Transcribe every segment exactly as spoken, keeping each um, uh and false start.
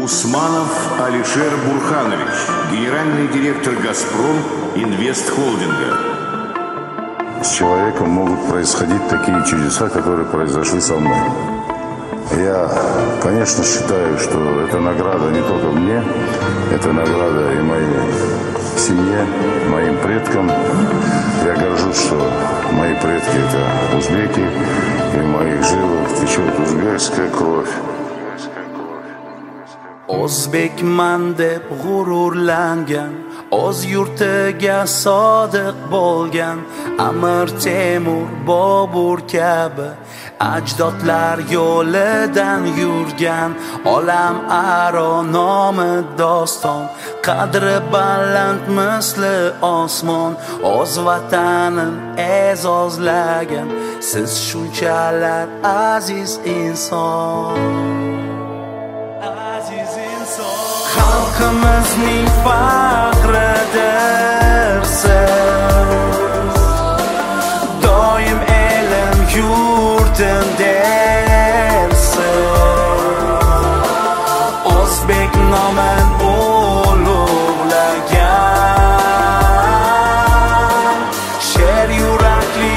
Усманов Алишер Бурханович, генеральный директор «Газпром» Инвест-холдинга. С человеком могут происходить такие чудеса, которые произошли со мной. Я, конечно, считаю, что это награда не только мне, это награда и моей семье, моим предкам. Я горжусь, что мои предки – это узбеки, и в моих жилах течет узбекская кровь. O'zbekman deb g'ururlangan, o'z yurtiga sodiq bo'lgan, Amir Temur, Bobur kabi ajdodlar yo'lidan yurgan, olam aro nomi doston, qadri baland misli osmon, o'z vatanin e'zozlagan, siz shunchalar aziz inson. Xalqimizning faxridirsiz, doim elim yurtim dersiz, o'zbek nomin ulug'lagan, sher yurakli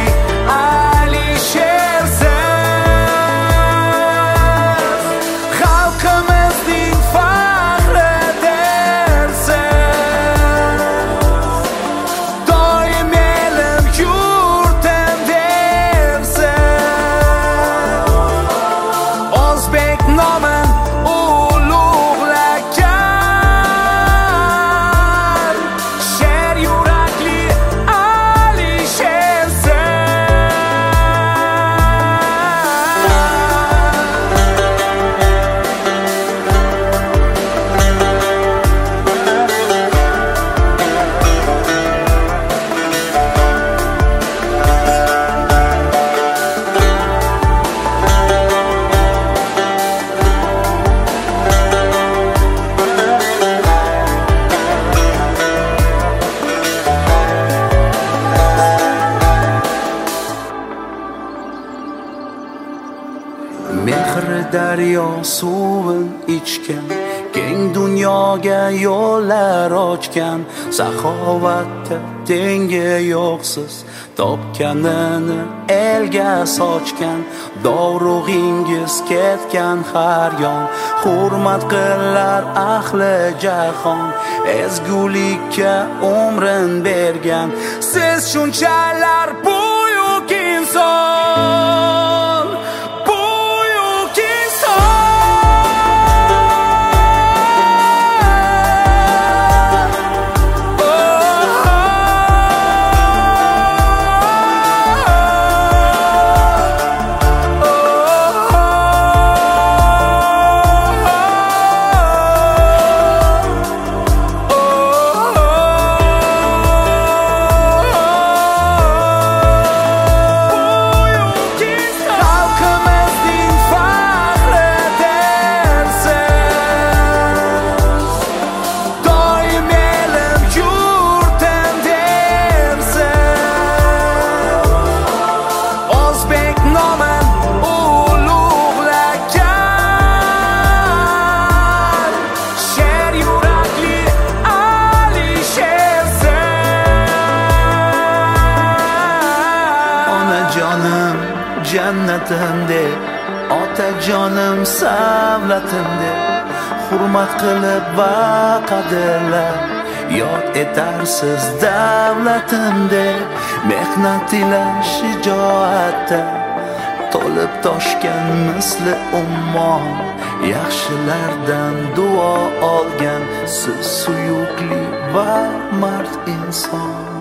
Alishersiz, xalqimizning mehri daryo suvin ichgan, keng dunyoga yo'llar ochgan, saxovatda tengi yo'qsiz, topganini elga sochgan, dovrug'ingiz ketgan har yon, hurmat qilar ahli jahon, ezgulikka umrin bergan, siz shunchalar buyuk inson. Jonim jannatimde, otajonim savlatimde, hurmat qilib va qadrlab yod etarsiz davlatimde, mehnat ila shijoatda to'lib toshgan misli ummon, yaxshilardan duo olgan siz suyukli va mard inson.